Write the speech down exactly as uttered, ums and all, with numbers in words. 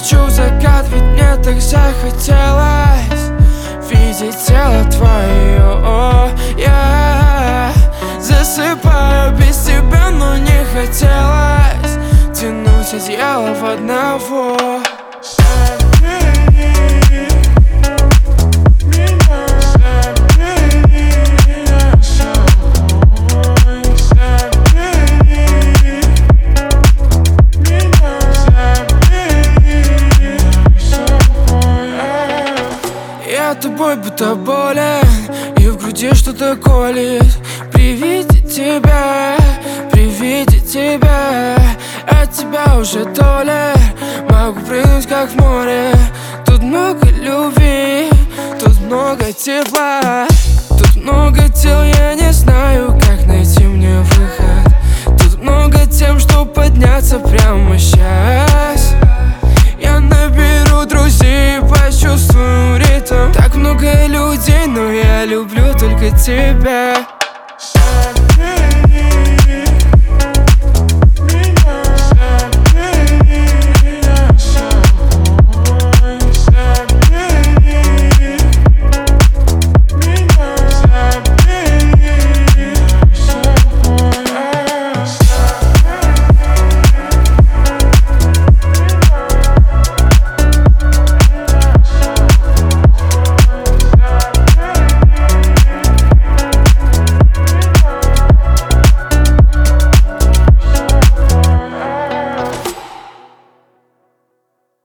хочу закат, ведь мне так захотелось видеть тело твое. Я засыпаю без тебя, но не хотелось тянуть одеяло в одного. Я тобой будто болен, и в груди что-то колет. При виде тебя, при виде тебя, от тебя уже то ли могу прыгнуть как в море. Тут много любви, тут много тепла, тут много тел, я не знаю, как найти мне выход. Тут много тем, что подняться прямо сейчас. Я наберу друзей и почувствую ритм. Так много людей, но я люблю только тебя.